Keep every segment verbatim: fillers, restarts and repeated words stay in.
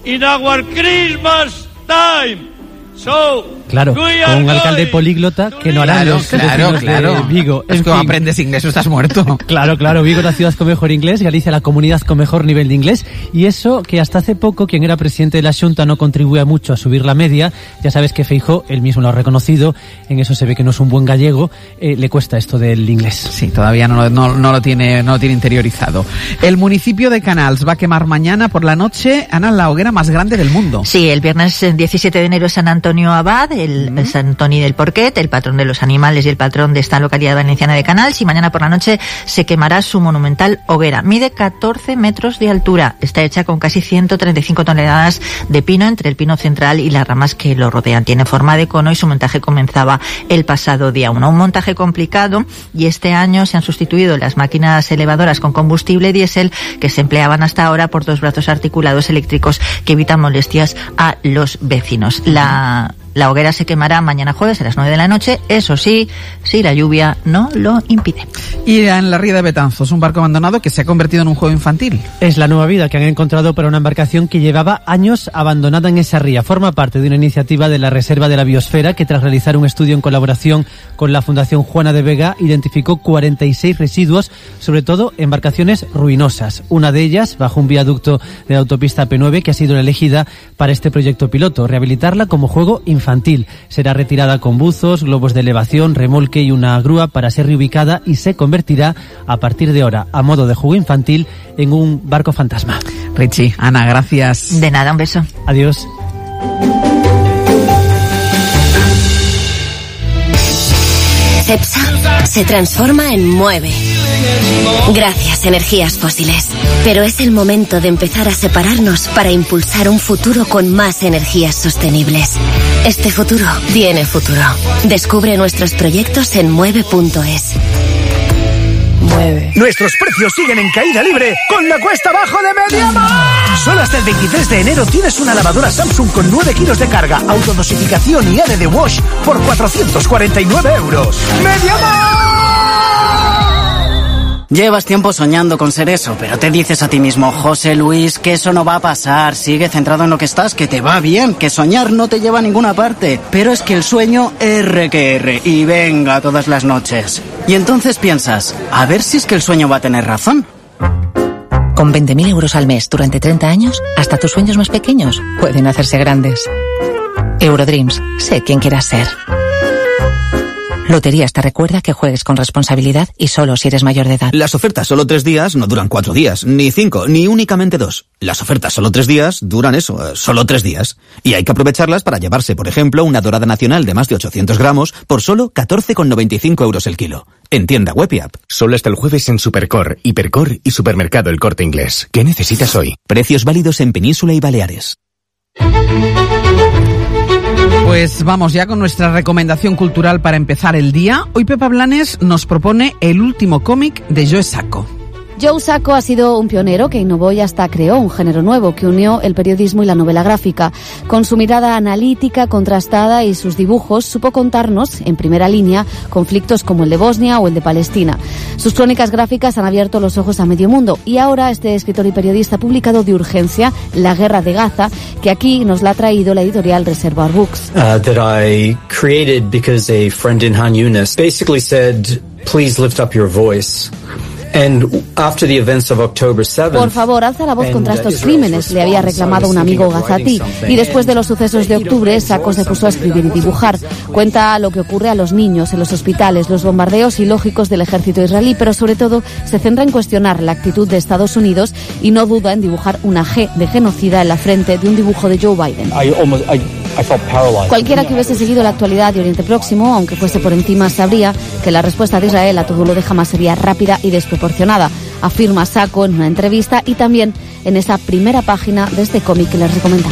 in our Christmas time. So, claro, con un alcalde políglota que no hará claro, los claro, claro. de Vigo. Es que aprendes inglés o estás muerto. Claro, claro, Vigo es la ciudad con mejor inglés, Galicia la comunidad con mejor nivel de inglés, y eso que hasta hace poco quien era presidente de la Xunta no contribuía mucho a subir la media. Ya sabes que Feijóo, él mismo lo ha reconocido, en eso se ve que no es un buen gallego, eh, le cuesta esto del inglés. Sí, todavía no, no, no lo tiene no lo tiene interiorizado. El municipio de Canals va a quemar mañana por la noche, Ana, la hoguera más grande del mundo. Sí, el viernes diecisiete de enero San Antonio Abad, el, mm. el San Antoni del Porquet, el patrón de los animales y el patrón de esta localidad valenciana de Canals, y mañana por la noche se quemará su monumental hoguera. Mide catorce metros de altura, está hecha con casi ciento treinta y cinco toneladas de pino entre el pino central y las ramas que lo rodean. Tiene forma de cono y su montaje comenzaba el pasado día uno. Un montaje complicado, y este año se han sustituido las máquinas elevadoras con combustible diésel que se empleaban hasta ahora por dos brazos articulados eléctricos que evitan molestias a los vecinos. La La hoguera se quemará mañana jueves a las nueve de la noche, eso sí, si la lluvia no lo impide. Y en la ría de Betanzos, un barco abandonado que se ha convertido en un juego infantil. Es la nueva vida que han encontrado para una embarcación que llevaba años abandonada en esa ría. Forma parte de una iniciativa de la Reserva de la Biosfera que, tras realizar un estudio en colaboración con la Fundación Juana de Vega, identificó cuarenta y seis residuos, sobre todo embarcaciones ruinosas. Una de ellas bajo un viaducto de la autopista P nueve, que ha sido la elegida para este proyecto piloto, rehabilitarla como juego infantil. Infantil. Será retirada con buzos, globos de elevación, remolque y una grúa para ser reubicada, y se convertirá a partir de ahora, a modo de juego infantil, en un barco fantasma. Richie, Ana, gracias. De nada, un beso. Adiós. Cepsa se transforma en Mueve. Gracias, energías fósiles. Pero es el momento de empezar a separarnos para impulsar un futuro con más energías sostenibles. Este futuro tiene futuro. Descubre nuestros proyectos en mueve punto es. Mueve. Nuestros precios siguen en caída libre con la cuesta abajo de MediaMarkt. Solo hasta el veintitrés de enero tienes una lavadora Samsung con nueve kilos de carga, autodosificación y N de wash por cuatrocientos cuarenta y nueve euros. MediaMarkt. Llevas tiempo soñando con ser eso, pero te dices a ti mismo, José Luis, que eso no va a pasar. Sigue centrado en lo que estás, que te va bien, que soñar no te lleva a ninguna parte. Pero es que el sueño R que R, y venga todas las noches. Y entonces piensas, a ver si es que el sueño va a tener razón. Con veinte mil euros al mes durante treinta años, hasta tus sueños más pequeños pueden hacerse grandes. Eurodreams, sé quién quieras ser. Loterías te recuerda que juegues con responsabilidad y solo si eres mayor de edad. Las ofertas solo tres días no duran cuatro días, ni cinco, ni únicamente dos. Las ofertas solo tres días duran eso, solo tres días. Y hay que aprovecharlas para llevarse, por ejemplo, una dorada nacional de más de ochocientos gramos por solo catorce con noventa y cinco euros el kilo. En tienda web y app. Solo hasta el jueves en Supercor, Hipercor y Supermercado El Corte Inglés. ¿Qué necesitas hoy? Precios válidos en Península y Baleares. Pues vamos ya con nuestra recomendación cultural para empezar el día. Hoy Pepa Blanes nos propone el último cómic de Joe Sacco. Joe Sacco ha sido un pionero que innovó y hasta creó un género nuevo que unió el periodismo y la novela gráfica. Con su mirada analítica, contrastada y sus dibujos, supo contarnos, en primera línea, conflictos como el de Bosnia o el de Palestina. Sus crónicas gráficas han abierto los ojos a medio mundo, y ahora este escritor y periodista ha publicado de urgencia La guerra de Gaza, que aquí nos la ha traído la editorial Reservoir Books. Uh, that I created because a friend in Han Yunis basically said, please lift up your voice. And after the events of October seventh, Por favor, alza la voz contra estos crímenes, le había reclamado un amigo gazatí. Y después de los sucesos de octubre, Sacco se puso a escribir y dibujar. Cuenta lo que ocurre a los niños en los hospitales, los bombardeos ilógicos del ejército israelí, pero sobre todo se centra en cuestionar la actitud de Estados Unidos y no duda en dibujar una G de genocida en la frente de un dibujo de Joe Biden. I almost, I, I felt paralyzed. Cualquiera que hubiese seguido la actualidad de Oriente Próximo, aunque fuese por encima, sabría que la respuesta de Israel a todo lo de Hamas sería rápida y desproporcionada, afirma Sacco en una entrevista y también en esa primera página de este cómic que les recomendamos.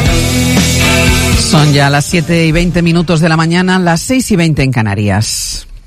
Son ya las siete y veinte minutos de la mañana, las seis y veinte en Canarias.